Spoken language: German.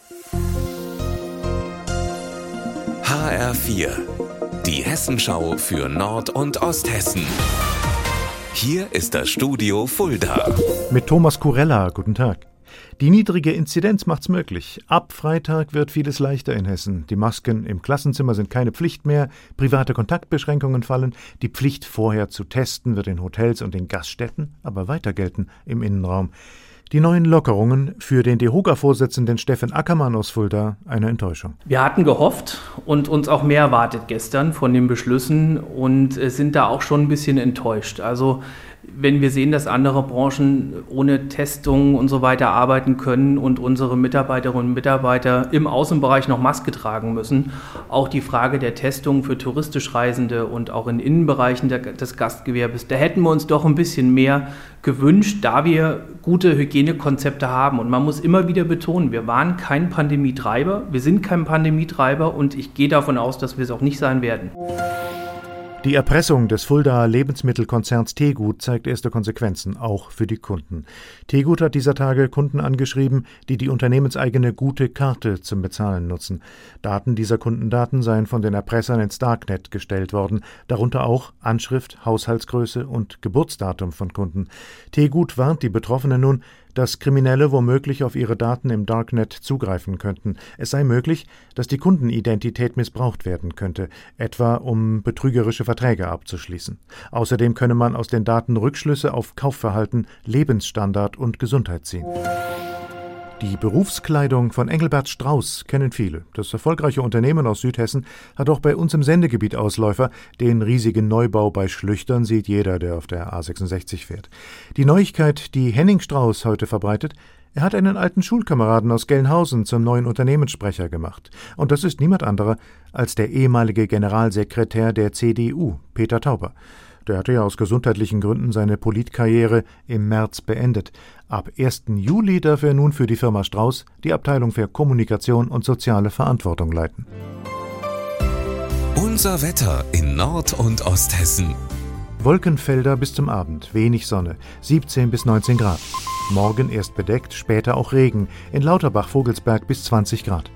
HR4, die Hessenschau für Nord- und Osthessen. Hier ist das Studio Fulda. Mit Thomas Kurella, guten Tag. Die niedrige Inzidenz macht's möglich. Ab Freitag wird vieles leichter in Hessen. Die Masken im Klassenzimmer sind keine Pflicht mehr, private Kontaktbeschränkungen fallen, die Pflicht vorher zu testen wird in Hotels und in Gaststätten aber weiter gelten im Innenraum. Die neuen Lockerungen für den DEHOGA-Vorsitzenden Steffen Ackermann aus Fulda eine Enttäuschung. Wir hatten gehofft und uns auch mehr erwartet gestern von den Beschlüssen und sind da auch schon ein bisschen enttäuscht. Also wenn wir sehen, dass andere Branchen ohne Testung und so weiter arbeiten können und unsere Mitarbeiterinnen und Mitarbeiter im Außenbereich noch Maske tragen müssen, auch die Frage der Testung für touristisch Reisende und auch in Innenbereichen des Gastgewerbes, da hätten wir uns doch ein bisschen mehr gewünscht, da wir gute Hygienekonzepte haben. Und man muss immer wieder betonen, wir waren kein Pandemietreiber, wir sind kein Pandemietreiber und ich gehe davon aus, dass wir es auch nicht sein werden. Die Erpressung des Fuldaer Lebensmittelkonzerns Tegut zeigt erste Konsequenzen, auch für die Kunden. Tegut hat dieser Tage Kunden angeschrieben, die die unternehmenseigene gute Karte zum Bezahlen nutzen. Daten dieser Kundendaten seien von den Erpressern ins Darknet gestellt worden, darunter auch Anschrift, Haushaltsgröße und Geburtsdatum von Kunden. Tegut warnt die Betroffenen nun, dass Kriminelle womöglich auf ihre Daten im Darknet zugreifen könnten. Es sei möglich, dass die Kundenidentität missbraucht werden könnte, etwa um betrügerische Verträge abzuschließen. Außerdem könne man aus den Daten Rückschlüsse auf Kaufverhalten, Lebensstandard und Gesundheit ziehen. Die Berufskleidung von Engelbert Strauß kennen viele. Das erfolgreiche Unternehmen aus Südhessen hat auch bei uns im Sendegebiet Ausläufer. Den riesigen Neubau bei Schlüchtern sieht jeder, der auf der A66 fährt. Die Neuigkeit, die Henning Strauß heute verbreitet: Er hat einen alten Schulkameraden aus Gelnhausen zum neuen Unternehmenssprecher gemacht. Und das ist niemand anderer als der ehemalige Generalsekretär der CDU, Peter Tauber. Der hatte ja aus gesundheitlichen Gründen seine Politkarriere im März beendet. Ab 1. Juli darf er nun für die Firma Strauß die Abteilung für Kommunikation und soziale Verantwortung leiten. Unser Wetter in Nord- und Osthessen. Wolkenfelder bis zum Abend, wenig Sonne, 17 bis 19 Grad. Morgen erst bedeckt, später auch Regen, in Lauterbach-Vogelsberg bis 20 Grad.